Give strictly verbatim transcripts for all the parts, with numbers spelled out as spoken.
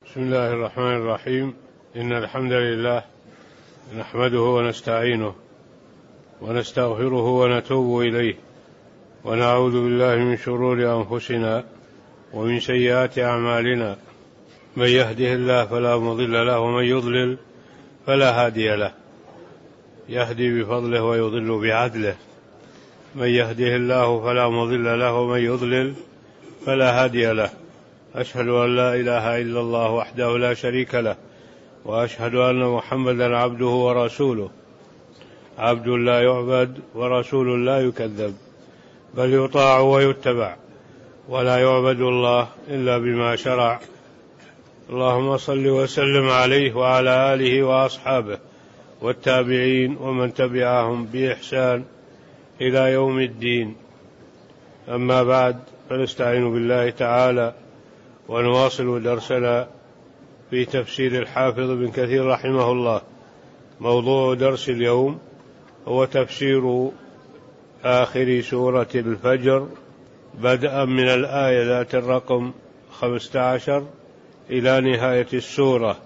بسم الله الرحمن الرحيم. إن الحمد لله نحمده ونستعينه ونستغفره ونتوب إليه، ونعوذ بالله من شرور أنفسنا ومن سيئات أعمالنا. من يهده الله فلا مضل له، ومن يضلل فلا هادي له. يهدي بفضله ويضل بعدله. من يهده الله فلا مضل له، ومن يضلل فلا هادي له. أشهد أن لا إله إلا الله وحده لا شريك له، وأشهد أن محمدا عبده ورسوله. عبد لا يعبد ورسول لا يكذب، بل يطاع ويتبع، ولا يعبد الله إلا بما شرع. اللهم صل وسلم عليه وعلى آله وأصحابه والتابعين ومن تبعهم بإحسان إلى يوم الدين. أما بعد، فنستعين بالله تعالى ونواصل درسنا في تفسير الحافظ بن كثير رحمه الله. موضوع درس اليوم هو تفسير آخر سورة الفجر بدءا من الآية ذات الرقم خمسة عشر إلى نهاية السورة.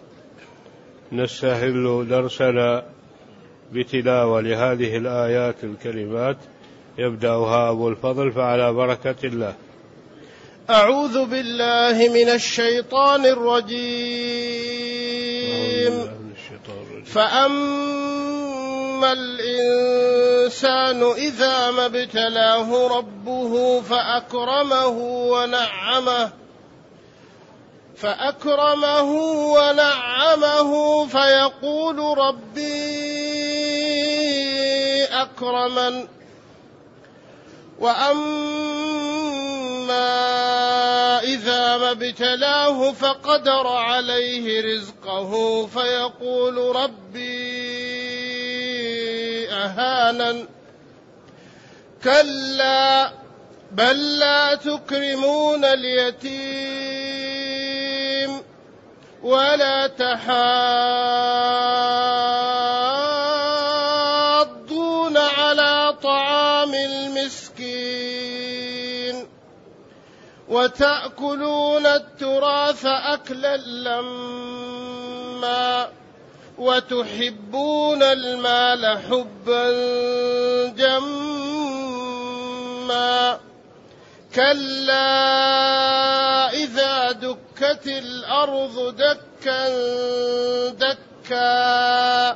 نستهل درسنا بتلاوة لهذه الآيات الكريمات، يبدأها أبو الفضل، فعلى بركة الله. أعوذ بالله من الشيطان الرجيم. فأما الإنسان إذا ما ابتلاه ربه فأكرمه ونعمه فأكرمه ونعمه فيقول ربي أكرمن. وأما إذا ما ابتلاه فقدر عليه رزقه فيقول ربي أهانن. كلا بل لا تكرمون اليتيم ولا تحاضون على طعام المسكين وتأكلون التراث أكلا لما وتحبون المال حبا جما. كلا إذا دكت الأرض دكا دكا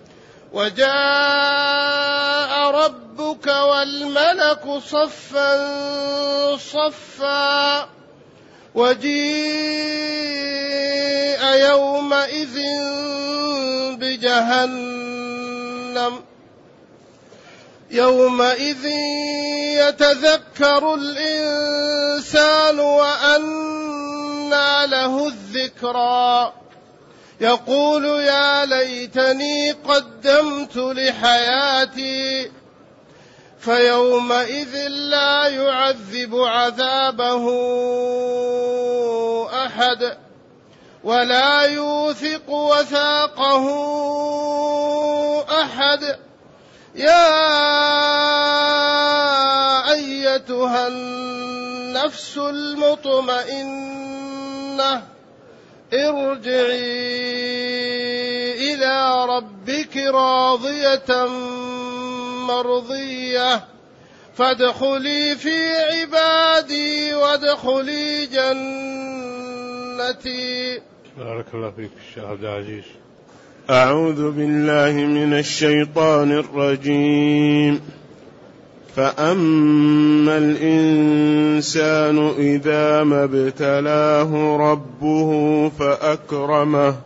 وجاء ربك والملك صفا صفا وجيء يومئذ بجهنم. يومئذ يتذكر الإنسان وأنى له الذكرى. يقول يا ليتني قدمت لحياتي. فيومئذ لا يعذب عذابه أحد ولا يوثق وثاقه أحد. يا أيتها النفس المطمئنة ارجعي إلى ربك راضية مرضية فادخلي في عبادي وادخلي جنتي. بارك الله فيك الشيخ عبد العزيز. أعوذ بالله من الشيطان الرجيم. فأما الإنسان إذا ما ابتلاه ربه فأكرمه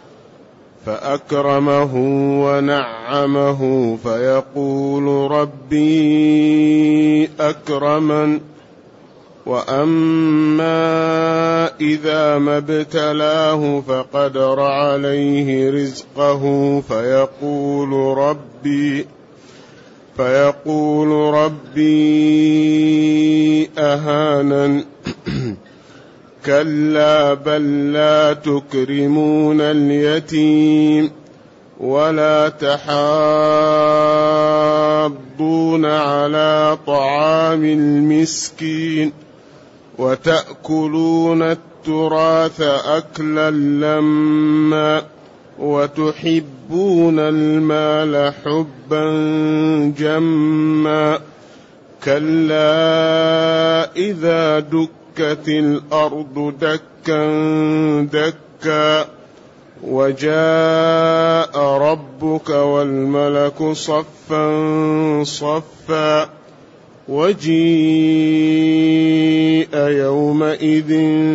فأكرمه ونعمه فيقول ربي أكرمن. وأما إذا ما ابتلاه فقدر عليه رزقه فيقول ربي فيقول ربي أهانن. كلا بل لا تكرمون اليتيم ولا تحاضون على طعام المسكين وتأكلون التراث أكلا لما وتحبون المال حبا جما كلا إذا دكت الأرض دكا دكا وجاء ربك والملك صفا صفا وجيء يومئذ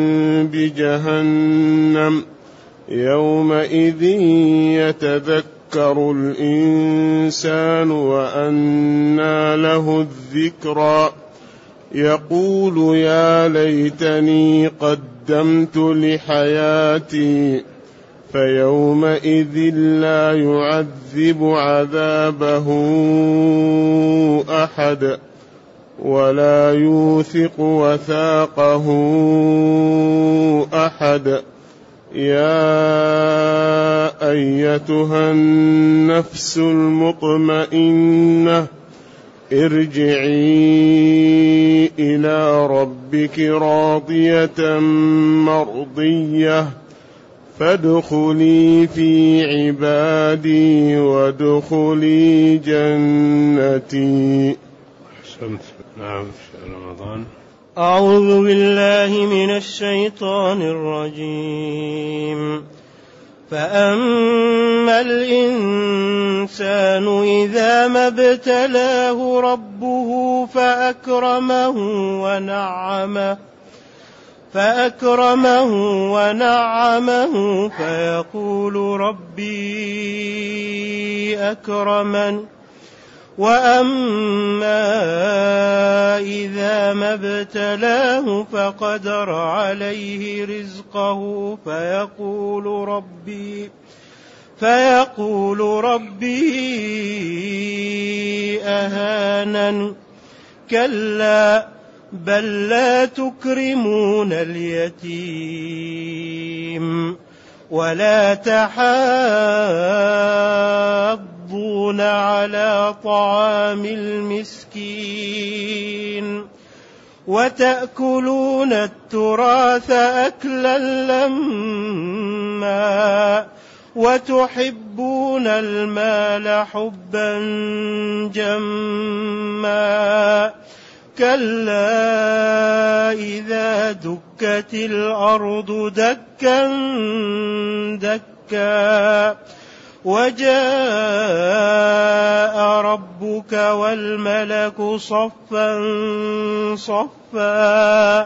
بجهنم يومئذ يتذكر الإنسان وأنى له الذكرى يقول يا ليتني قدمت لحياتي فيومئذ لا يعذب عذابه أحد ولا يوثق وثاقه أحد يا أيتها النفس المطمئنة ارجعي إلى ربك راضية مرضية فادخلي في عبادي وادخلي جنتي. أحسنت. نعم. شهر رمضان. أعوذ بالله من الشيطان الرجيم. فأما الإنسان إذا ما ابتلاه ربه فأكرمه ونعمه فأكرمه ونعمه فيقول ربي أكرمن وأما إذا ما ابتلاه فقدر عليه رزقه فيقول ربي فيقول ربي أهانن كلا بل لا تكرمون اليتيم ولا تحاضون على طعام المسكين وتأكلون التراث أكلا لما وتحبون المال حبا جما كلا إذا دكت الأرض دكا دكا وجاء ربك والملك صفا صفا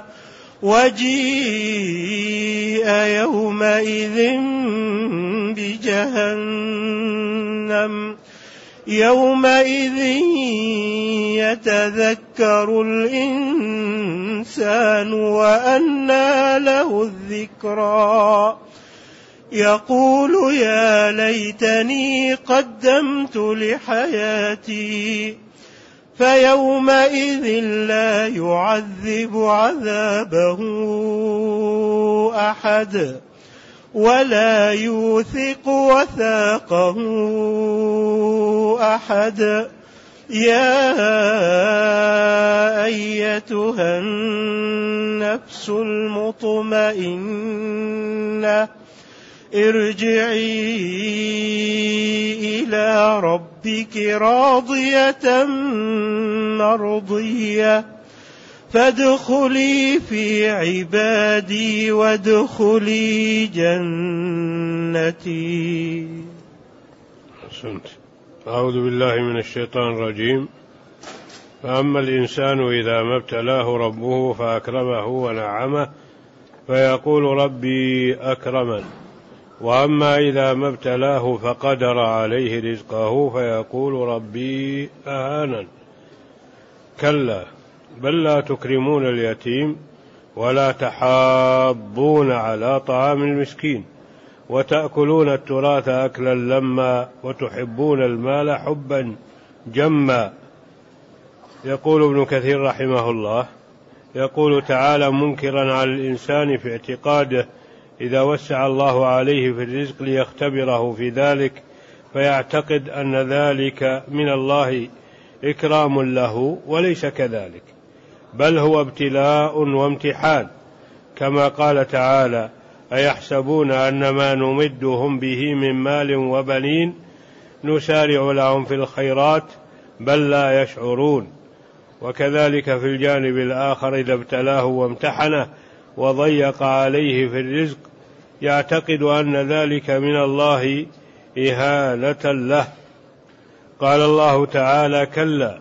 وجيء يومئذ بجهنم يومئذ يتذكر الإنسان وأنى له الذكرى يقول يا ليتني قدمت لحياتي فيومئذ لا يعذب عذابه أحد ولا يوثق وثاقه أحد يا أيتها النفس المطمئنة ارجعي إلى ربك راضية مرضية فادخلي في عبادي وادخلي جنتي. أحسنت. أعوذ بالله من الشيطان الرجيم. فأما الإنسان إذا ما ابتلاه ربه فأكرمه ونعمه فيقول ربي أكرمن وأما إذا ما ابتلاه فقدر عليه رزقه فيقول ربي أهانن كلا بل لا تكرمون اليتيم ولا تحاضون على طعام المسكين وتأكلون التراث أكلا لما وتحبون المال حبا جما. يقول ابن كثير رحمه الله يقول تعالى منكرا على الإنسان في اعتقاده إذا وسع الله عليه في الرزق ليختبره في ذلك فيعتقد أن ذلك من الله إكرام له وليس كذلك، بل هو ابتلاء وامتحان، كما قال تعالى: أيحسبون أن ما نمدهم به من مال وبنين نسارع لهم في الخيرات بل لا يشعرون. وكذلك في الجانب الآخر إذا ابتلاه وامتحنه وضيق عليه في الرزق يعتقد أن ذلك من الله إهانة له. قال الله تعالى: كلا،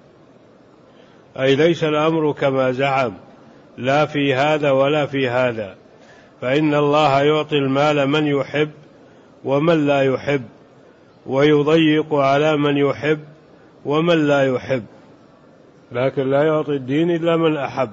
أي ليس الأمر كما زعم، لا في هذا ولا في هذا، فإن الله يعطي المال من يحب ومن لا يحب، ويضيق على من يحب ومن لا يحب، لكن لا يعطي الدين إلا من أحب.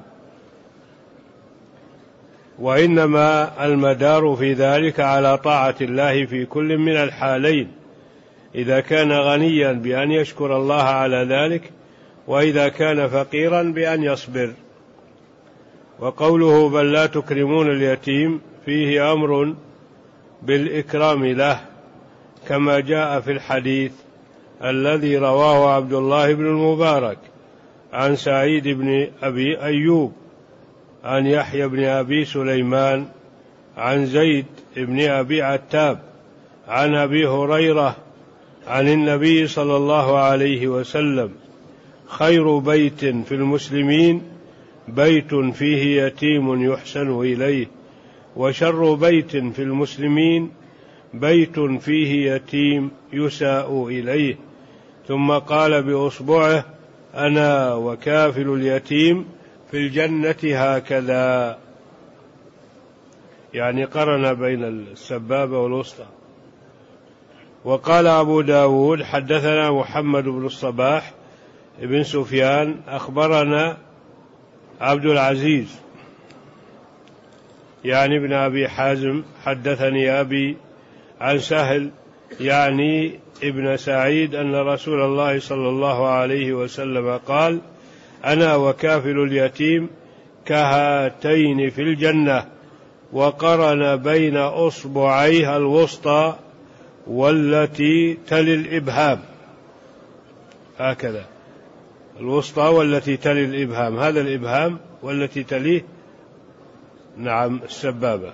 وإنما المدار في ذلك على طاعة الله في كل من الحالين، إذا كان غنيا بأن يشكر الله على ذلك، وإذا كان فقيرا بأن يصبر. وقوله: بل لا تكرمون اليتيم، فيه أمر بالإكرام له، كما جاء في الحديث الذي رواه عبد الله بن المبارك عن سعيد بن أبي أيوب عن يحيى بن أبي سليمان عن زيد بن أبي عتاب عن أبي هريرة عن النبي صلى الله عليه وسلم: خير بيت في المسلمين بيت فيه يتيم يحسن إليه، وشر بيت في المسلمين بيت فيه يتيم يساء إليه. ثم قال بأصبعه: أنا وكافل اليتيم في الجنة هكذا، يعني قرن بين السبابة والوسطى. وقال أبو داود: حدثنا محمد بن الصباح ابن سفيان أخبرنا عبد العزيز يعني ابن أبي حازم حدثني أبي عن سهل يعني ابن سعيد أن رسول الله صلى الله عليه وسلم قال: أنا وكافل اليتيم كهاتين في الجنة، وقرن بين أصبعيها الوسطى والتي تلي الإبهام، هكذا الوسطى والتي تلي الإبهام، هذا الإبهام والتي تليه نعم السبابة.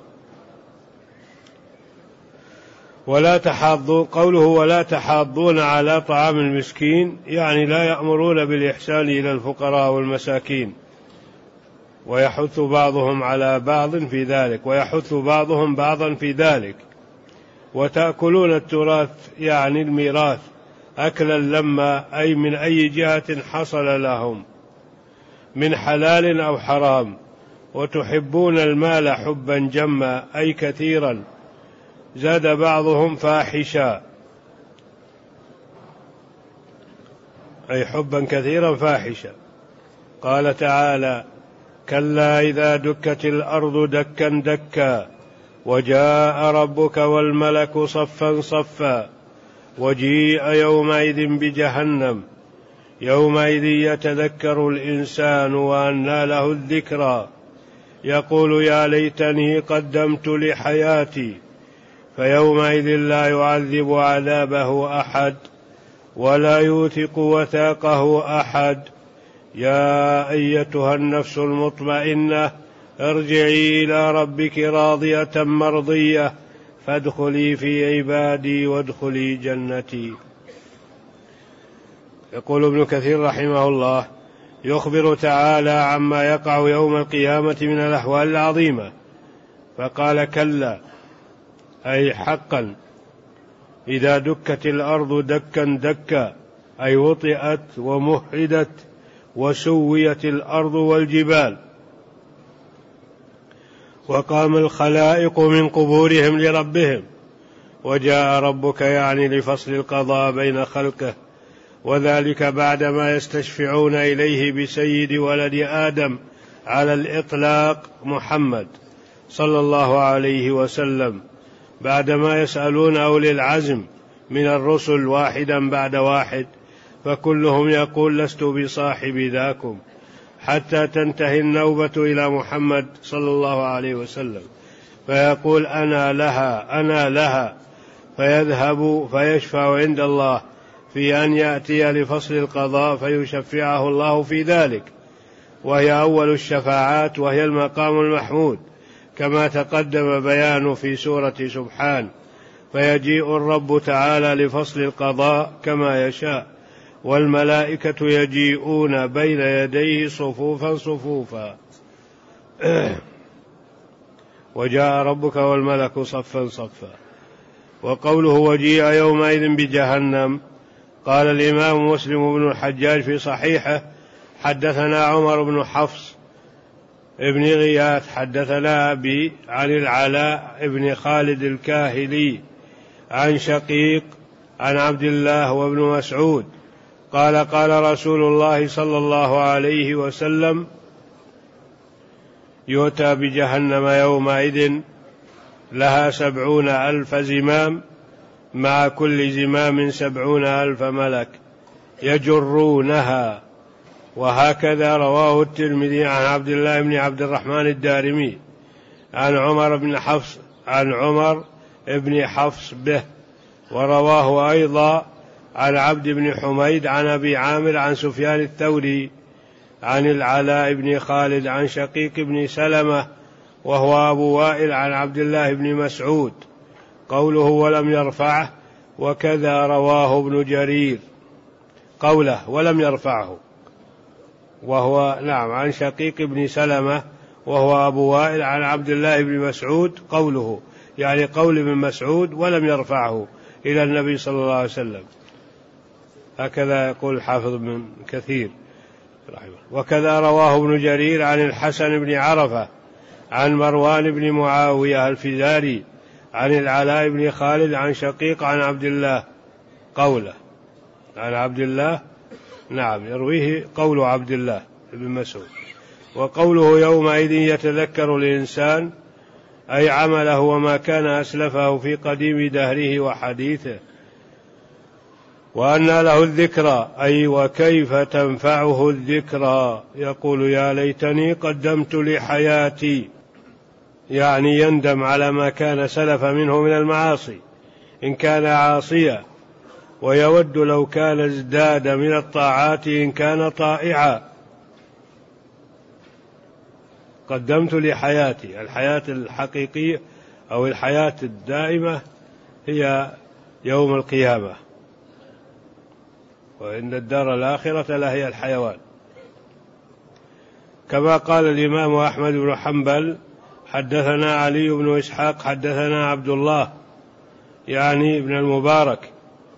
ولا تحاضوا، قوله ولا تحاضون على طعام المسكين، يعني لا يأمرون بالإحسان إلى الفقراء والمساكين، ويحث بعضهم على بعض في ذلك، ويحث بعضهم بعضا في ذلك. وتأكلون التراث يعني الميراث أكلا لما، أي من أي جهة حصل لهم من حلال أو حرام. وتحبون المال حبا جما، أي كثيرا. زاد بعضهم فاحشا، أي حبا كثيرا فاحشا. قال تعالى: كلا إذا دكت الأرض دكا دكا وجاء ربك والملك صفا صفا وجيء يومئذ بجهنم يومئذ يتذكر الإنسان وأنى له الذكرى يقول يا ليتني قدمت لحياتي فيومئذ لا يعذب عذابه أحد ولا يوثق وثاقه أحد. يا أيتها النفس المطمئنة ارجعي إلى ربك راضية مرضية فادخلي في عبادي وادخلي جنتي. يقول ابن كثير رحمه الله: يخبر تعالى عما يقع يوم القيامة من الأحوال العظيمة، فقال: كلا، أي حقا، إذا دكت الأرض دكا دكا، أي وطئت ومهدت وسويت الأرض والجبال، وقام الخلائق من قبورهم لربهم، وجاء ربك يعني لفصل القضاء بين خلقه، وذلك بعدما يستشفعون إليه بسيد ولد آدم على الإطلاق محمد صلى الله عليه وسلم، بعدما يسألون أولي العزم من الرسل واحدا بعد واحد، فكلهم يقول لست بصاحب ذاكم، حتى تنتهي النوبة إلى محمد صلى الله عليه وسلم، فيقول أنا لها أنا لها، فيذهب فيشفع عند الله في أن يأتي لفصل القضاء فيشفعه الله في ذلك، وهي أول الشفاعات، وهي المقام المحمود كما تقدم بيان في سورة سبحان. فيجيء الرب تعالى لفصل القضاء كما يشاء، والملائكة يجيئون بين يديه صفوفا صفوفا. وجاء ربك والملك صفا صفا. وقوله وجيء يومئذ بجهنم، قال الإمام مسلم بن الحجاج في صحيحه: حدثنا عمر بن حفص ابن غياث حدثنا أبي عن العلاء ابن خالد الكاهلي عن شقيق عن عبد الله وابن مسعود قال قال رسول الله صلى الله عليه وسلم: يؤتى بجهنم يومئذ لها سبعون ألف زمام، مع كل زمام سبعون ألف ملك يجرونها. وهكذا رواه الترمذي عن عبد الله بن عبد الرحمن الدارمي عن عمر بن حفص عن عمر بن حفص به. ورواه أيضا عن عبد بن حميد عن أبي عامر عن سفيان الثوري عن العلاء بن خالد عن شقيق بن سلمة وهو أبو وائل عن عبد الله بن مسعود. قوله ولم يرفعه، وكذا رواه ابن جرير. قوله ولم يرفعه وهو نعم عن شقيق بن سلمة وهو أبو وائل عن عبد الله بن مسعود. قوله يعني قول ابن مسعود ولم يرفعه إلى النبي صلى الله عليه وسلم، هكذا يقول الحافظ ابن كثير رحمه. وكذا رواه ابن جرير عن الحسن بن عرفة عن مروان بن معاوية الفزاري عن العلاء بن خالد عن شقيق عن عبد الله. قوله عن عبد الله نعم يرويه قول عبد الله بن مسعود. وقوله يومئذ يتذكر الإنسان أي عمله وما كان أسلفه في قديم دهره وحديثه. وأن له الذكرى أي وكيف تنفعه الذكرى، يقول يا ليتني قدمت لحياتي، يعني يندم على ما كان سلف منه من المعاصي إن كان عاصيا، ويود لو كان ازداد من الطاعات إن كان طائعا. قدمت لحياتي، الحياة الحقيقية أو الحياة الدائمة هي يوم القيامة، وإن الدار الآخرة لهي الحيوان. كما قال الإمام أحمد بن حنبل حدثنا علي بن إسحاق حدثنا عبد الله يعني ابن المبارك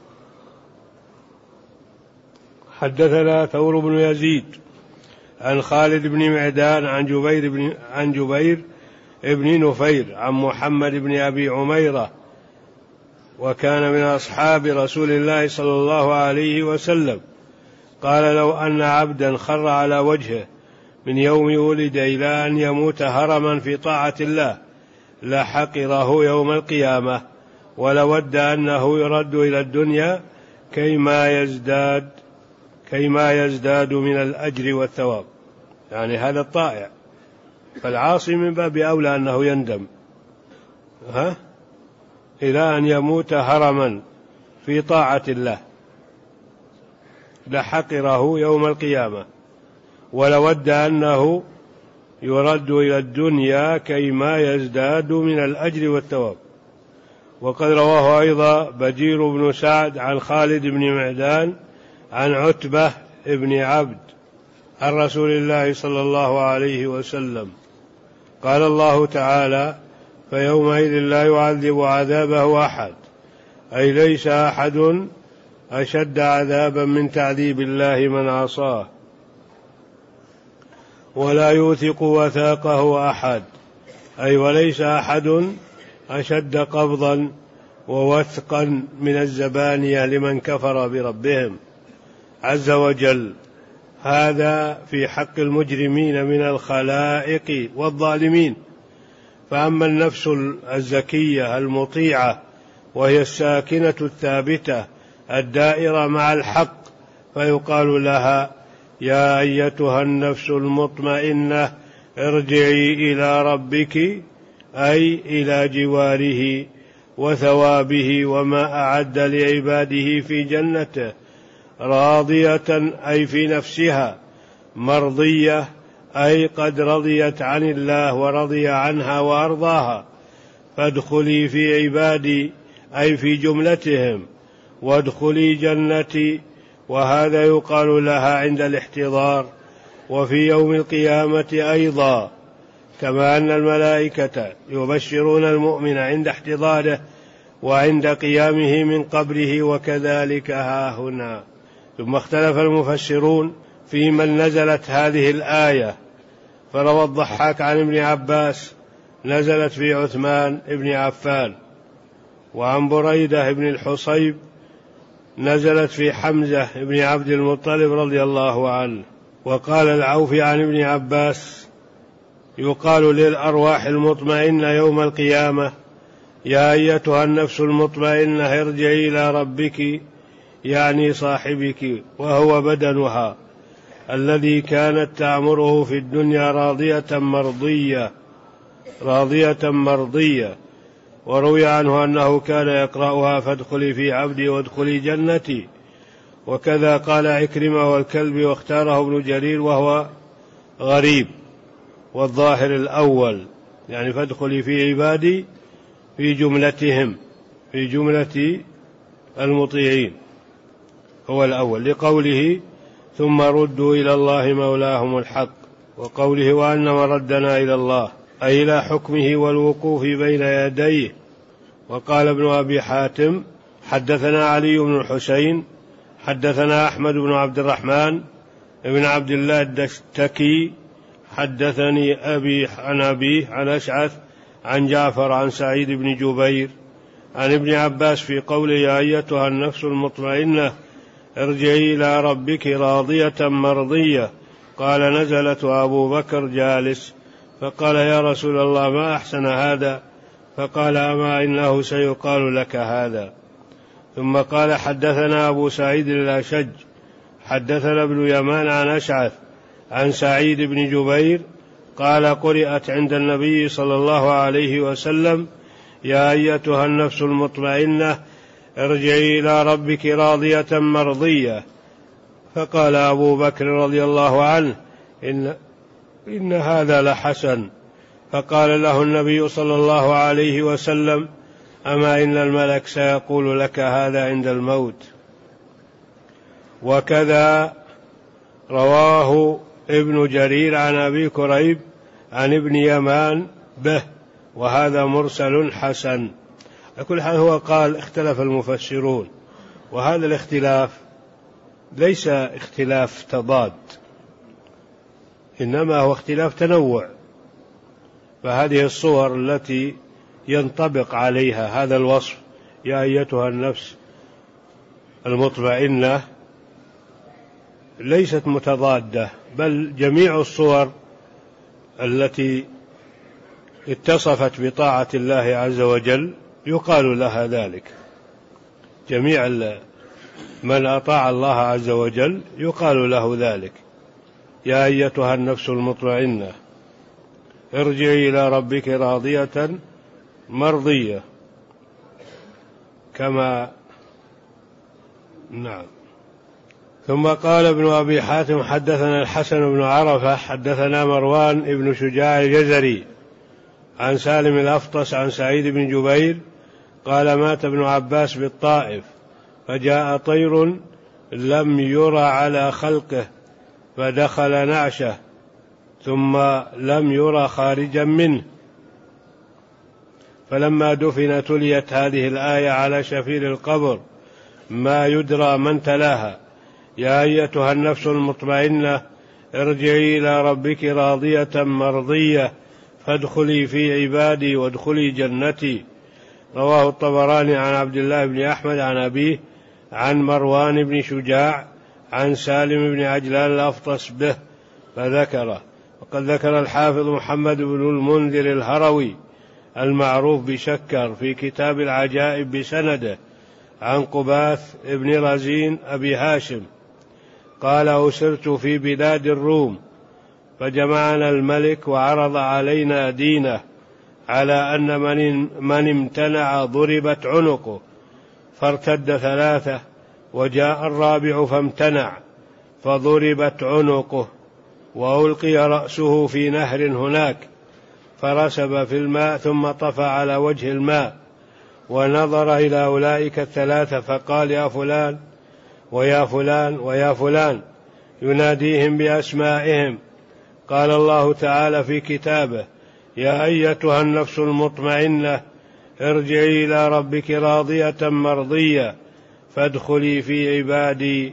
حدثنا ثور بن يزيد عن خالد بن معدان عن جبير بن عن جبير ابن نفير عن محمد بن أبي عميرة، وكان من أصحاب رسول الله صلى الله عليه وسلم، قال لو أن عبدا خر على وجهه من يوم ولد إلى أن يموت هرما في طاعة الله لحقره يوم القيامة، ولود أنه يرد إلى الدنيا كيما يزداد كيما يزداد من الأجر والثواب. يعني هذا الطائع، فالعاصي من باب أولى أنه يندم ها إلى أن يموت هرما في طاعة الله لحقره يوم القيامة، ولود أنه يرد إلى الدنيا كيما يزداد من الأجر والثواب. وقد رواه أيضا بجير بن سعد عن خالد بن معدان عن عتبة بن عبد عن رسول الله صلى الله عليه وسلم قال الله تعالى فيومئذ لا يعذب عذابه أحد، أي ليس أحد أشد عذابا من تعذيب الله من عصاه، ولا يوثق وثاقه أحد، أي وليس أحد أشد قبضا ووثقا من الزبانية لمن كفر بربهم عز وجل. هذا في حق المجرمين من الخلائق والظالمين. فأما النفس الزكية المطيعة وهي الساكنة الثابتة الدائرة مع الحق، فيقال لها يا أيتها النفس المطمئنة ارجعي إلى ربك، أي إلى جواره وثوابه وما أعد لعباده في جنته، راضية أي في نفسها مرضية أي قد رضيت عن الله ورضي عنها وأرضاها، فادخلي في عبادي أي في جملتهم، وادخلي جنتي. وهذا يقال لها عند الاحتضار وفي يوم القيامة أيضا، كما أن الملائكة يبشرون المؤمن عند احتضاره وعند قيامه من قبره، وكذلك ها هنا. ثم اختلف المفسرون في من نزلت هذه الآية، فروى الضحاك عن ابن عباس نزلت في عثمان ابن عفان، وعن بريدة بن الحصيب نزلت في حمزة بن عبد المطلب رضي الله عنه. وقال العوفي عن ابن عباس يقال للأرواح المطمئنة يوم القيامة: يا أيتها النفس المطمئنة ارجعي إلى ربك، يعني صاحبك وهو بدنها الذي كانت تأمره في الدنيا راضية مرضية راضية مرضية. وروي عنه أنه كان يقرأها: فادخلي في عبدي وادخلي جنتي. وكذا قال عكرمة والكلب، واختاره ابن جرير وهو غريب، والظاهر الأول، يعني فادخلي في عبادي في جملتهم، في جملة المطيعين، هو الأول، لقوله: ثم ردوا إلى الله مولاهم الحق، وقوله: وأن مردنا إلى الله، أي إلى حكمه والوقوف بين يديه. وقال ابن أبي حاتم: حدثنا علي بن الحسين حدثنا أحمد بن عبد الرحمن بن عبد الله الدستكي حدثني أبي عن أبيه عن أشعث عن جعفر عن سعيد بن جبير عن ابن عباس في قوله: يا أيتها النفس المطمئنة ارجعي إلى ربك راضية مرضية. قال: نزلت وأبو بكر جالس، فقال: يا رسول الله، ما أحسن هذا؟ فقال: أما إنه سيقال لك هذا. ثم قال: حدثنا أبو سعيد الأشج حدثنا ابن يمان عن أشعث عن سعيد بن جبير قال: قرأت عند النبي صلى الله عليه وسلم: يا أيتها النفس المطمئنة ارجعي إلى ربك راضية مرضية. فقال أبو بكر رضي الله عنه: إن, إن هذا لحسن. فقال له النبي صلى الله عليه وسلم: أما إن الملك سيقول لك هذا عند الموت. وكذا رواه ابن جرير عن أبي كريب عن ابن يمان به، وهذا مرسل حسن. لكل حال هو قال: اختلف المفسرون، وهذا الاختلاف ليس اختلاف تضاد، إنما هو اختلاف تنوع. فهذه الصور التي ينطبق عليها هذا الوصف: يا أيتها النفس المطمئنة، ليست متضادة، بل جميع الصور التي اتصفت بطاعة الله عز وجل يقال لها ذلك. جميع من أطاع الله عز وجل يقال له ذلك: يا أيتها النفس المطمئنة ارجعي إلى ربك راضية مرضية، كما نعم. ثم قال ابن أبي حاتم: حدثنا الحسن بن عرفة حدثنا مروان بن شجاع الجزري عن سالم الأفطس عن سعيد بن جبير قال: مات ابن عباس بالطائف، فجاء طير لم يرى على خلقه فدخل نعشه، ثم لم يرى خارجا منه، فلما دفن تليت هذه الآية على شفير القبر: ما يدرى من تلاها: يا أيتها النفس المطمئنة ارجعي إلى ربك راضية مرضية، فادخلي في عبادي وادخلي جنتي. رواه الطبراني عن عبد الله بن أحمد عن أبيه عن مروان بن شجاع عن سالم بن عجلان الأفطس به فذكره. وقد ذكر الحافظ محمد بن المنذر الهروي المعروف بشكر في كتاب العجائب بسنده عن قباث بن رزين أبي هاشم قال: أسرت في بلاد الروم، فجمعنا الملك وعرض علينا دينه على أن من, من امتنع ضربت عنقه، فارتد ثلاثة، وجاء الرابع فامتنع فضربت عنقه. وألقي رأسه في نهر هناك فرسب في الماء ثم طفى على وجه الماء ونظر إلى أولئك الثلاثة فقال يا فلان ويا فلان ويا فلان يناديهم بأسمائهم. قال الله تعالى في كتابه يا أيتها النفس المطمئنة ارجعي إلى ربك راضية مرضية فادخلي في عبادي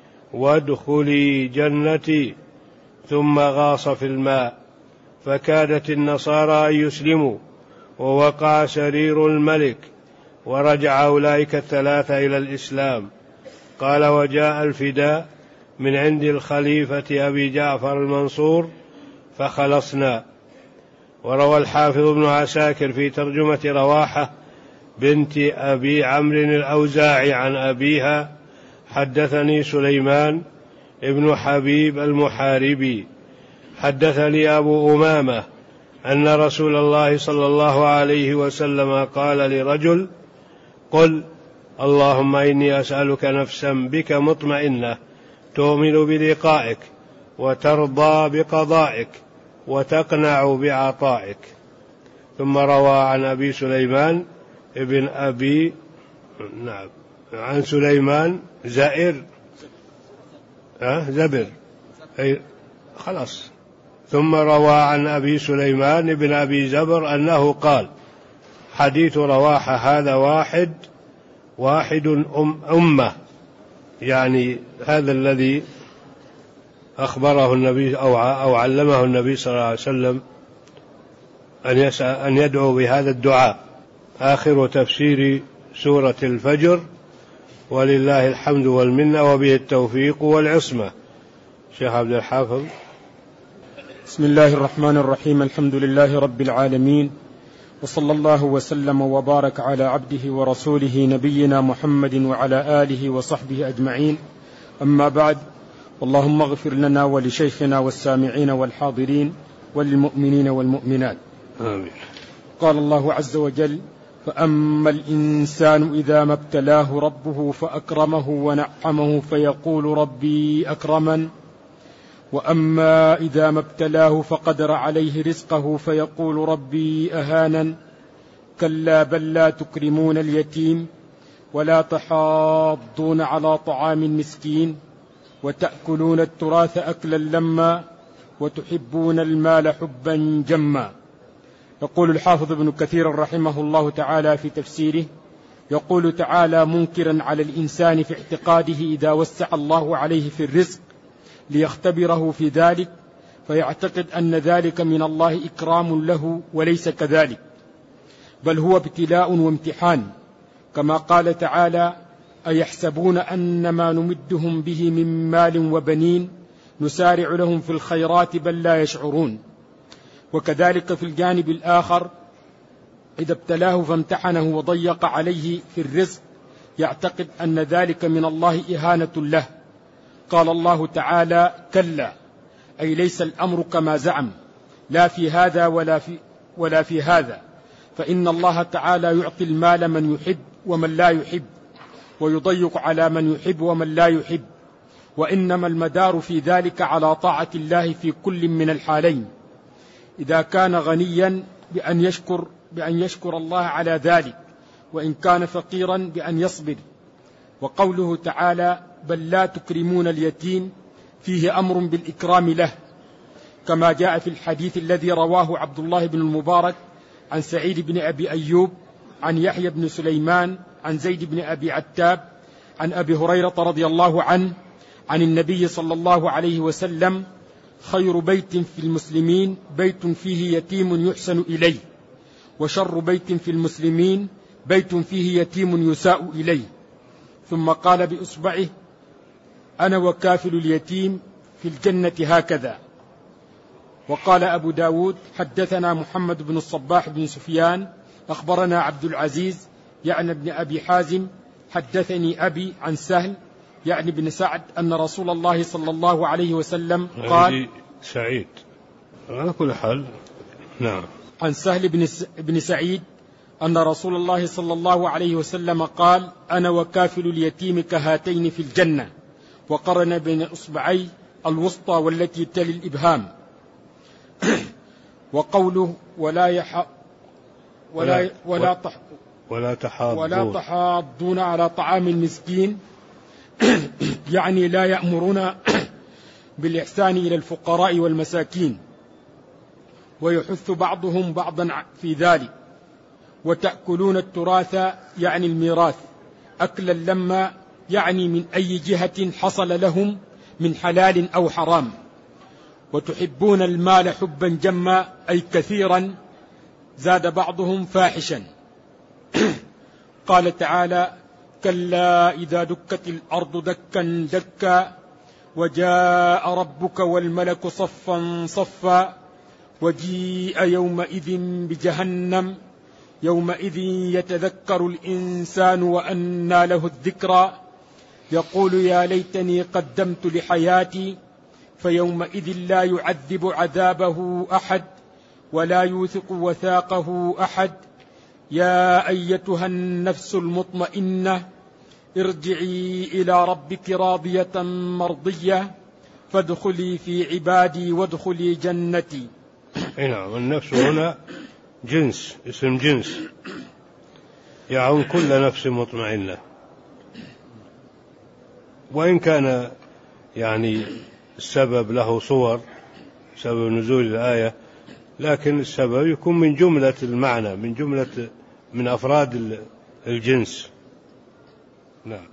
وادخلي جنتي. ثم غاص في الماء فكادت النصارى أن يسلموا ووقع سرير الملك ورجع أولئك الثلاثة إلى الإسلام. قال وجاء الفداء من عند الخليفة أبي جعفر المنصور فخلصنا. وروى الحافظ ابن عساكر في ترجمة رواحة بنت أبي عمرو الأوزاعي عن أبيها حدثني سليمان ابن حبيب المحاربي حدثني أبو أمامة أن رسول الله صلى الله عليه وسلم قال لرجل قل اللهم إني أسألك نفسا بك مطمئنة تؤمن بلقائك وترضى بقضائك وتقنع بعطائك. ثم روى عن أبي سليمان ابن أبي نعم عن سليمان زائر أه زبر أي خلاص. ثم روى عن أبي سليمان بن أبي زبر أنه قال حديث رواحة هذا واحد واحد أم أمة، يعني هذا الذي أخبره النبي أو أو علمه النبي صلى الله عليه وسلم أن يسأل أن يدعو بهذا الدعاء. آخر تفسير سورة الفجر ولله الحمد والمنة وبه التوفيق والعصمة. شيخ عبد الحافظ. بسم الله الرحمن الرحيم. الحمد لله رب العالمين، وصلى الله وسلم وبارك على عبده ورسوله نبينا محمد وعلى آله وصحبه أجمعين. أما بعد، اللهم اغفر لنا ولشيخنا والسامعين والحاضرين وللمؤمنين والمؤمنات آمين. قال الله عز وجل فأما الإنسان إذا ما ابتلاه ربه فأكرمه ونعمه فيقول ربي أكرمن، وأما إذا ما ابتلاه فقدر عليه رزقه فيقول ربي أهانن. كلا بل لا تكرمون اليتيم ولا تحاضون على طعام المسكين وتأكلون التراث أكلا لما وتحبون المال حبا جما. يقول الحافظ ابن كثير رحمه الله تعالى في تفسيره، يقول تعالى منكرا على الإنسان في اعتقاده إذا وسع الله عليه في الرزق ليختبره في ذلك فيعتقد أن ذلك من الله إكرام له، وليس كذلك، بل هو ابتلاء وامتحان، كما قال تعالى أيحسبون أن ما نمدهم به من مال وبنين نسارع لهم في الخيرات بل لا يشعرون. وكذلك في الجانب الآخر إذا ابتلاه فامتحنه وضيق عليه في الرزق يعتقد أن ذلك من الله إهانة له. قال الله تعالى كلا، أي ليس الأمر كما زعم، لا في هذا ولا في, ولا في هذا، فإن الله تعالى يعطي المال من يحب ومن لا يحب، ويضيق على من يحب ومن لا يحب، وإنما المدار في ذلك على طاعة الله في كل من الحالين. إذا كان غنيا بأن يشكر, بأن يشكر الله على ذلك، وإن كان فقيرا بأن يصبر. وقوله تعالى بل لا تكرمون اليتيم فيه أمر بالإكرام له، كما جاء في الحديث الذي رواه عبد الله بن المبارك عن سعيد بن أبي أيوب عن يحيى بن سليمان عن زيد بن أبي عتاب عن أبي هريرة رضي الله عنه عن النبي صلى الله عليه وسلم خير بيت في المسلمين بيت فيه يتيم يحسن إليه، وشر بيت في المسلمين بيت فيه يتيم يساء إليه. ثم قال بإصبعه أنا وكافل اليتيم في الجنة هكذا. وقال أبو داود حدثنا محمد بن الصباح بن سفيان أخبرنا عبد العزيز يعني ابن أبي حازم حدثني أبي عن سهل يعني بن سعد أن رسول الله صلى الله عليه وسلم قال سعيد على كل حال نعم عن سهل بن, بن سعيد أن رسول الله صلى الله عليه وسلم قال أنا وكافل اليتيم كهاتين في الجنة، وقرن بين أصبعي الوسطى والتي تلي الإبهام. وقوله ولا يح ولا ولا تح ولا تحاضون ولا تحاضون على طعام المسكين يعني لا يأمرون بالإحسان إلى الفقراء والمساكين، ويحث بعضهم بعضا في ذلك. وتأكلون التراث يعني الميراث أكلا لما يعني من أي جهة حصل لهم من حلال أو حرام. وتحبون المال حبا جما أي كثيرا، زاد بعضهم فاحشا. قال تعالى كلا إذا دكت الأرض دكا دكا وجاء ربك والملك صفا صفا وجيء يومئذ بجهنم يومئذ يتذكر الإنسان وأنى له الذكرى يقول يا ليتني قدمت لحياتي فيومئذ لا يعذب عذابه أحد ولا يوثق وثاقه أحد. يا أيتها النفس المطمئنة ارجعي إلى ربك راضية مرضية فادخلي في عبادي وادخلي جنتي. نعم، النفس هنا جنس، اسم جنس يعم كل نفس مطمئنة، وإن كان يعني السبب له صور، سبب نزول الآية، لكن السبب يكون من جملة المعنى، من جملة من أفراد الجنس. نعم.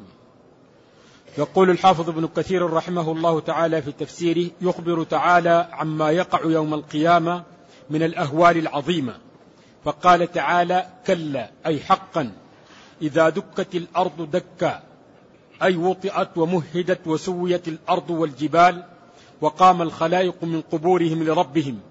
يقول الحافظ ابن كثير رحمه الله تعالى في تفسيره يخبر تعالى عما يقع يوم القيامة من الأهوال العظيمة، فقال تعالى كلا أي حقا إذا دكت الأرض دكا أي وطئت ومهدت وسويت الأرض والجبال وقام الخلائق من قبورهم لربهم.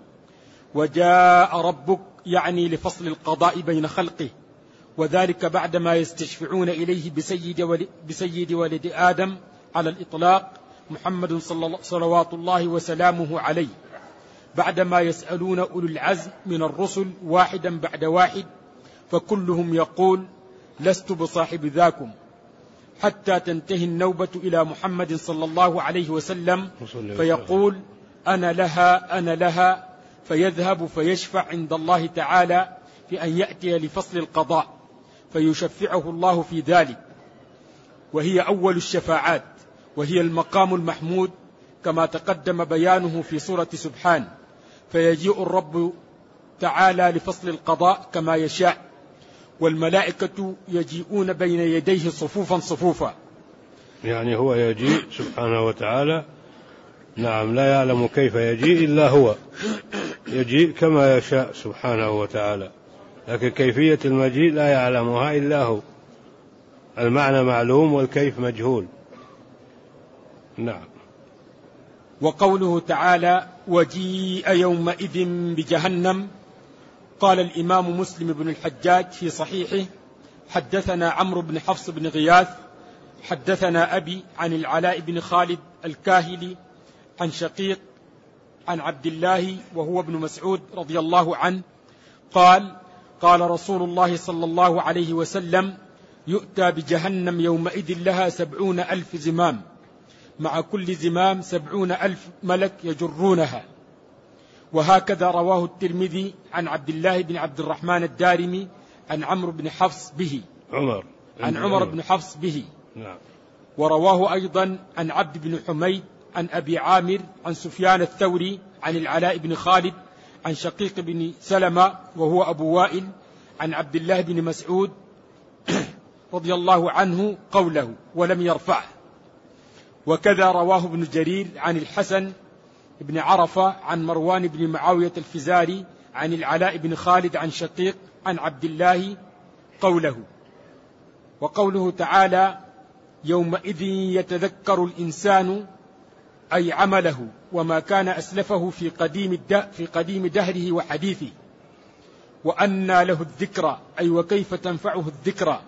وجاء ربك يعني لفصل القضاء بين خلقه، وذلك بعدما يستشفعون إليه بسيد ولد, بسيد ولد آدم على الإطلاق محمد صلوات الله وسلامه عليه، بعدما يسألون أولو العزم من الرسل واحدا بعد واحد فكلهم يقول لست بصاحب ذاكم، حتى تنتهي النوبة إلى محمد صلى الله عليه وسلم فيقول أنا لها أنا لها، فيذهب فيشفع عند الله تعالى في أن يأتي لفصل القضاء فيشفعه الله في ذلك، وهي أول الشفاعات وهي المقام المحمود كما تقدم بيانه في سورة سبحان. فيجيء الرب تعالى لفصل القضاء كما يشاء، والملائكة يجيئون بين يديه صفوفا صفوفا، يعني هو يجيء سبحانه وتعالى، نعم، لا يعلم كيف يجيء إلا هو، يجيء كما يشاء سبحانه وتعالى، لكن كيفية المجيء لا يعلمها إلا هو، المعنى معلوم والكيف مجهول. نعم. وقوله تعالى وجيء يومئذ بجهنم، قال الإمام مسلم بن الحجاج في صحيحه حدثنا عمرو بن حفص بن غياث حدثنا أبي عن العلاء بن خالد الكاهلي عن شقيق عن عبد الله وهو ابن مسعود رضي الله عنه قال قال رسول الله صلى الله عليه وسلم يؤتى بجهنم يومئذ لها سبعون ألف زمام، مع كل زمام سبعون ألف ملك يجرونها. وهكذا رواه الترمذي عن عبد الله بن عبد الرحمن الدارمي عن عمرو بن حفص به عمر عن عمر بن حفص به نعم. ورواه أيضا عن عبد بن حميد عن أبي عامر عن سفيان الثوري عن العلاء بن خالد عن شقيق بن سلمة وهو أبو وائل عن عبد الله بن مسعود رضي الله عنه قوله ولم يرفعه. وكذا رواه ابن جرير عن الحسن بن عرفة عن مروان بن معاوية الفزاري عن العلاء بن خالد عن شقيق عن عبد الله قوله. وقوله تعالى يومئذ يتذكر الإنسان أي عمله وما كان أسلفه في قديم في قديم دهره وحديثه، وأنى له الذكرى أي وكيف تنفعه الذكرى.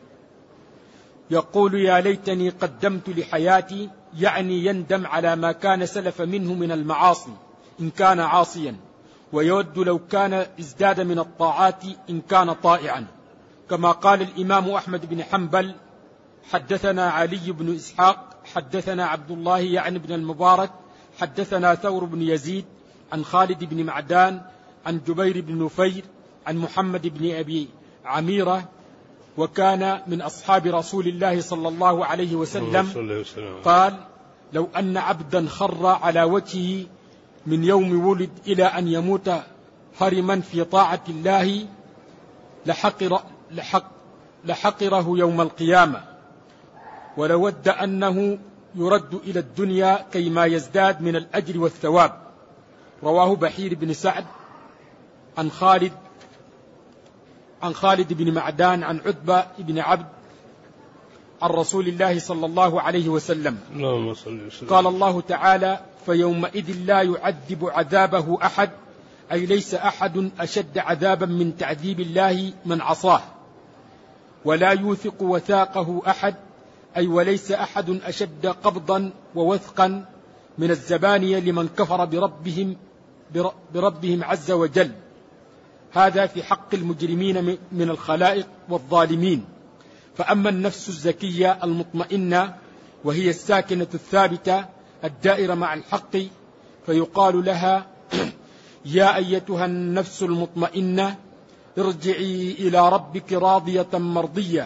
يقول يا ليتني قدمت لحياتي، يعني يندم على ما كان سلف منه من المعاصي إن كان عاصيا، ويود لو كان ازداد من الطاعات إن كان طائعا، كما قال الإمام أحمد بن حنبل حدثنا علي بن إسحاق حدثنا عبد الله يعني بن المبارك حدثنا ثور بن يزيد عن خالد بن معدان عن جبير بن نفير عن محمد بن أبي عميرة وكان من أصحاب رسول الله صلى الله عليه وسلم قال لو أن عبدا خر على وجهه من يوم ولد إلى أن يموت حرما في طاعة الله لحقر لحق لحقره يوم القيامة ولود أنه يرد إلى الدنيا كيما يزداد من الأجر والثواب. رواه بحير بن سعد عن خالد عن خالد بن معدان عن عتبة بن عبد عن رسول الله صلى الله عليه وسلم قال الله تعالى فيومئذ لا يعذب عذابه أحد أي ليس أحد أشد عذابا من تعذيب الله من عصاه ولا يوثق وثاقه أحد أي وليس أحد أشد قبضا ووثقا من الزبانية لمن كفر بربهم, بربهم عز وجل. هذا في حق المجرمين من الخلائق والظالمين. فأما النفس الزكية المطمئنة وهي الساكنة الثابتة الدائرة مع الحق فيقال لها يا أيتها النفس المطمئنة ارجعي إلى ربك راضية مرضية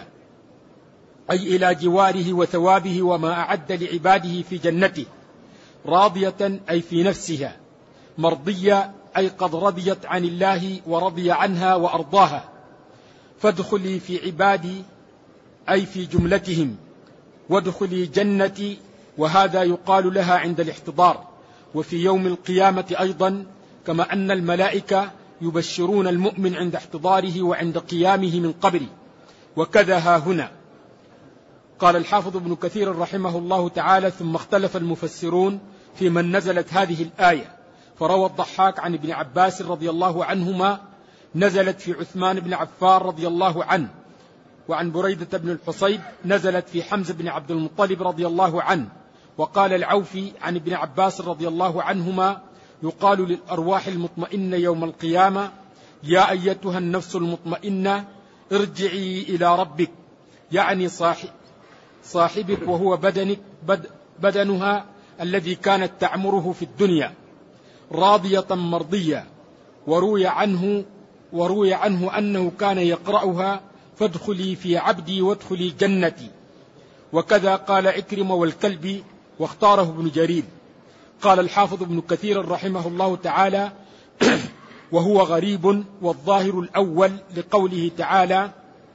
أي إلى جواره وثوابه وما أعد لعباده في جنته. راضية أي في نفسها، مرضية أي قد رضيت عن الله ورضي عنها وأرضاها. فادخلي في عبادي أي في جملتهم وادخلي جنتي، وهذا يقال لها عند الاحتضار وفي يوم القيامة أيضا، كما أن الملائكة يبشرون المؤمن عند احتضاره وعند قيامه من قبره، وكذا ها هنا. قال الحافظ ابن كثير رحمه الله تعالى ثم اختلف المفسرون في من نزلت هذه الآية، فروى الضحاك عن ابن عباس رضي الله عنهما نزلت في عثمان بن عفان رضي الله عنه، وعن بريدة بن الحصيب نزلت في حمزة بن عبد المطلب رضي الله عنه. وقال العوفي عن ابن عباس رضي الله عنهما يقال للأرواح المطمئنة يوم القيامة يا أيتها النفس المطمئنة ارجعي إلى ربك، يعني صاحب صاحبك وهو بدنك بد بدنها الذي كانت تعمره في الدنيا، راضية مرضية. وروي عنه وروي عنه أنه كان يقرأها فادخلي في عبدي وادخلي جنتي. وكذا قال عكرمة والكلبي واختاره ابن جرير. قال الحافظ ابن كثير رحمه الله تعالى وهو غريب، والظاهر الأول لقوله تعالى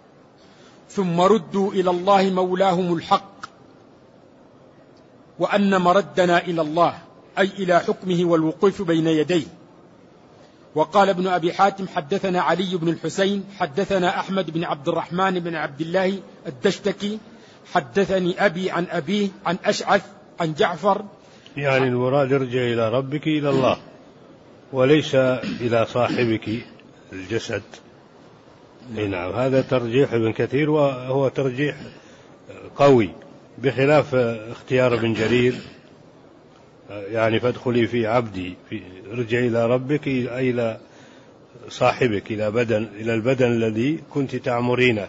ثم ردوا إلى الله مولاهم الحق، وأن مردنا إلى الله أي إلى حكمه والوقوف بين يديه. وقال ابن أبي حاتم حدثنا علي بن الحسين حدثنا أحمد بن عبد الرحمن بن عبد الله الدشتكي حدثني أبي عن أبيه عن أشعث عن جعفر. يعني المراد ارجع إلى ربك إلى الله وليس إلى صاحبك الجسد. نعم، هذا ترجيح ابن كثير وهو ترجيح قوي، بخلاف اختيار ابن جرير يعني فادخلي في عبدي في ارجعي إلى ربك أي إلى صاحبك، إلى بدن إلى البدن الذي كنت تعمرينه،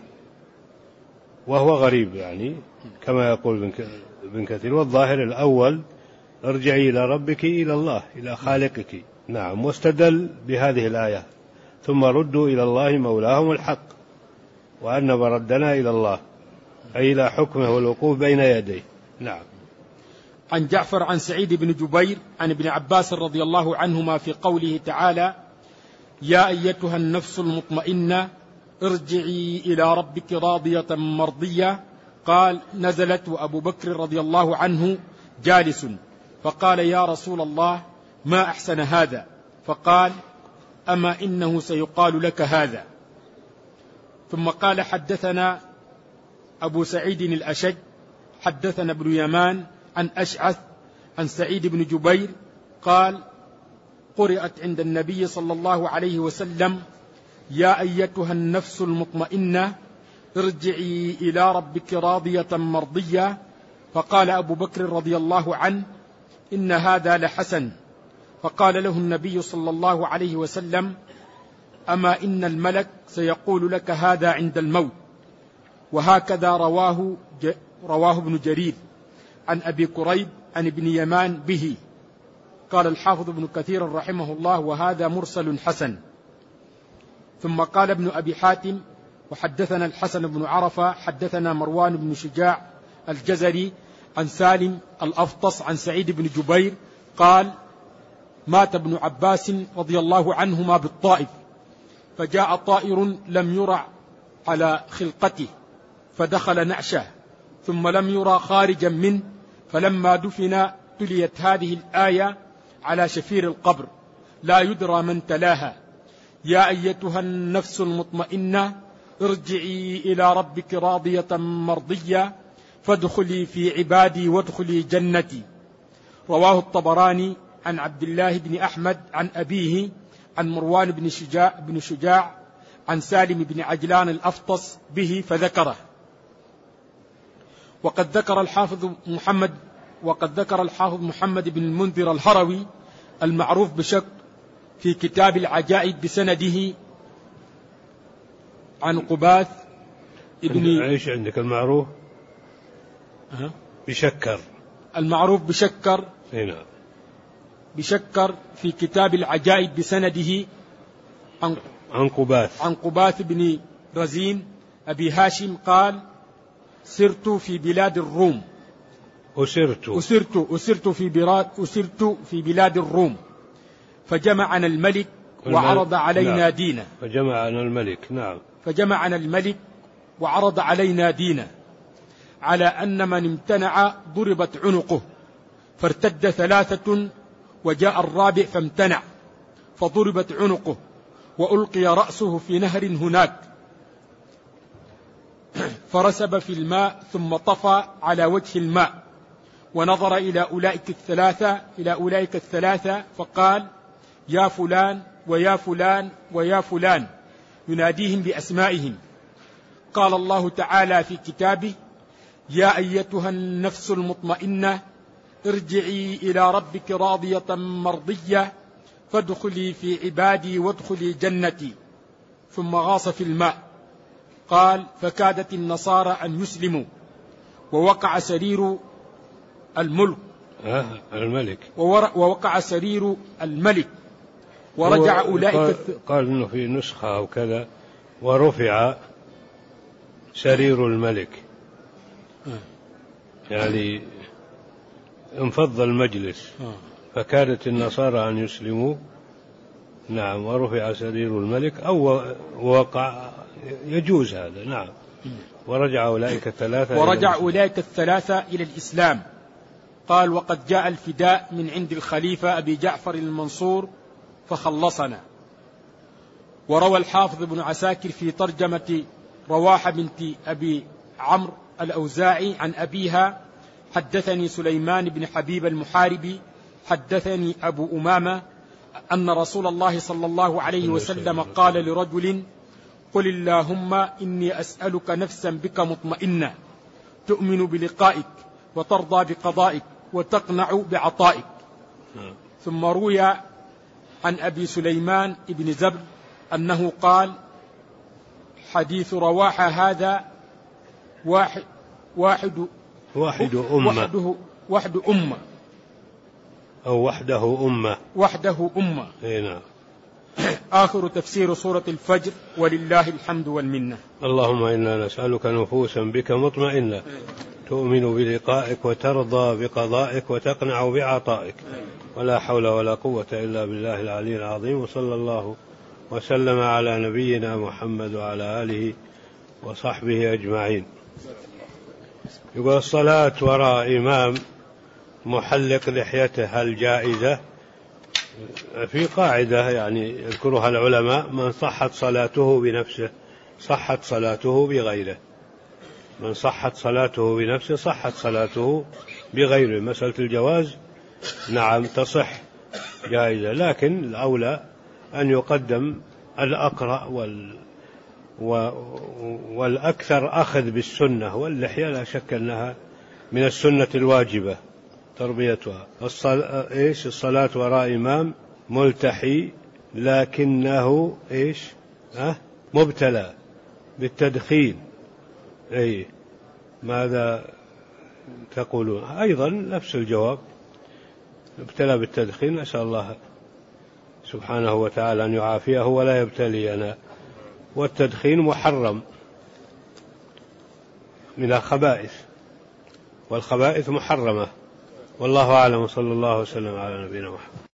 وهو غريب يعني كما يقول ابن كثير. والظاهر الأول ارجعي إلى ربك إلى الله إلى خالقك. نعم، واستدل بهذه الآية ثم ردوا إلى الله مولاهم الحق وأن مردنا إلى الله أي إلى حكمه والوقوف بين يديه. نعم. عن جعفر عن سعيد بن جبير عن ابن عباس رضي الله عنهما في قوله تعالى يا أيتها النفس المطمئنة ارجعي إلى ربك راضية مرضية، قال نزلت وأبو بكر رضي الله عنه جالس، فقال يا رسول الله ما أحسن هذا، فقال أما إنه سيقال لك هذا. ثم قال حدثنا أبو سعيد الأشج حدثنا ابن يمان عن أشعث عن سعيد بن جبير قال قرأت عند النبي صلى الله عليه وسلم يا أيتها النفس المطمئنة ارجعي إلى ربك راضية مرضية، فقال أبو بكر رضي الله عنه إن هذا لحسن. فقال له النبي صلى الله عليه وسلم أما إن الملك سيقول لك هذا عند الموت. وهكذا رواه رواه ابن جرير عن أبي كريب عن ابن يمان به. قال الحافظ ابن كثير رحمه الله: وهذا مرسل حسن. ثم قال ابن أبي حاتم: وحدثنا الحسن بن عرفة حدثنا مروان بن شجاع الجزري عن سالم الأفطس عن سعيد بن جبير قال: مات ابن عباس رضي الله عنهما بالطائف، فجاء طائر لم يرع على خلقته فدخل نعشه، ثم لم يرى خارجا منه، فلما دفن تليت هذه الآية على شفير القبر لا يدرى من تلاها: يا أيتها النفس المطمئنة ارجعي إلى ربك راضية مرضية فادخلي في عبادي وادخلي جنتي. رواه الطبراني عن عبد الله بن أحمد عن أبيه عن مروان بن شجاع, بن شجاع عن سالم بن عجلان الأفطس به فذكره. وقد ذكر الحافظ محمد وقد ذكر الحافظ محمد بن المنذر الهروي المعروف بشك في كتاب العجائب بسنده عن قباث ابن ايش عندك المعروف أه؟ بشكر المعروف بشكر هنا بشكر في كتاب العجائب بسنده عن عن قباث عن قباث بن رزين أبي هاشم قال: سرت في بلاد الروم أسرت أسرت أسرت في بلاد أسرت في بلاد الروم فجمعنا الملك وعرض علينا نعم. دينه فجمعنا الملك نعم فجمعنا الملك وعرض علينا دينه على أن من امتنع ضربت عنقه، فارتد ثلاثة وجاء الرابع فامتنع فضربت عنقه وألقي رأسه في نهر هناك، فرسب في الماء ثم طفى على وجه الماء ونظر إلى أولئك الثلاثة إلى أولئك الثلاثة فقال: يا فلان ويا فلان ويا فلان، يناديهم بأسمائهم. قال الله تعالى في كتابه: يا أيتها النفس المطمئنة ارجعي إلى ربك راضية مرضية فادخلي في عبادي وادخلي جنتي، ثم غاص في الماء. قال: فكادت النصارى أن يسلموا ووقع سرير الملك آه الملك ووقع سرير الملك ورجع أولئك قال, قال إنه في نسخة أو كذا ورفع سرير الملك، يعني انفض المجلس، فكادت النصارى أن يسلموا نعم ورفع سرير الملك أو وقع، يجوز هذا نعم. ورجع أولئك الثلاثة ورجع أولئك الثلاثة إلى الإسلام. قال: وقد جاء الفداء من عند الخليفة أبي جعفر المنصور فخلصنا. وروى الحافظ ابن عساكر في ترجمة رواحة بنت أبي عمرو الأوزاعي عن أبيها: حدثني سليمان بن حبيب المحاربي حدثني أبو أمامة أن رسول الله صلى الله عليه وسلم قال لرجل: قل اللهم إني أسألك نفسا بك مطمئنة تؤمن بلقائك وترضى بقضائك وتقنع بعطائك. ثم روي عن أبي سليمان بن زبر أنه قال: حديث رواحة هذا واحد واحد واحد أمة وحده وحد أمة أو وحده أمة وحده أمة هنا. آخر تفسير سورة الفجر، ولله الحمد والمنة. اللهم إنا نسألك نفوسا بك مطمئنة تؤمن بلقائك وترضى بقضائك وتقنع بعطائك، ولا حول ولا قوة إلا بالله العلي العظيم. وصلى الله وسلم على نبينا محمد وعلى آله وصحبه أجمعين. يقول: الصلاة وراء إمام محلق لحيته هل جائزة؟ في قاعدة يعني يذكرها العلماء: من صحت صلاته بنفسه صحت صلاته بغيره، من صحت صلاته بنفسه صحت صلاته بغيره. مسألة الجواز نعم تصح جائزة، لكن الأولى أن يقدم الأقرأ وال والأكثر أخذ بالسنة، واللحية لا شك أنها من السنة الواجبة تربيتها. الصلاة إيش؟ الصلاة وراء إمام ملتحي لكنه إيش؟ أه؟ مبتلى بالتدخين. أي ماذا تقولون؟ أيضا نفس الجواب. ابتلى بالتدخين، نسأل الله سبحانه وتعالى أن يعافيه ولا يبتلينا. والتدخين محرم من الخبائث، والخبائث محرمة، والله أعلم، صلى الله وسلم على نبينا محمد.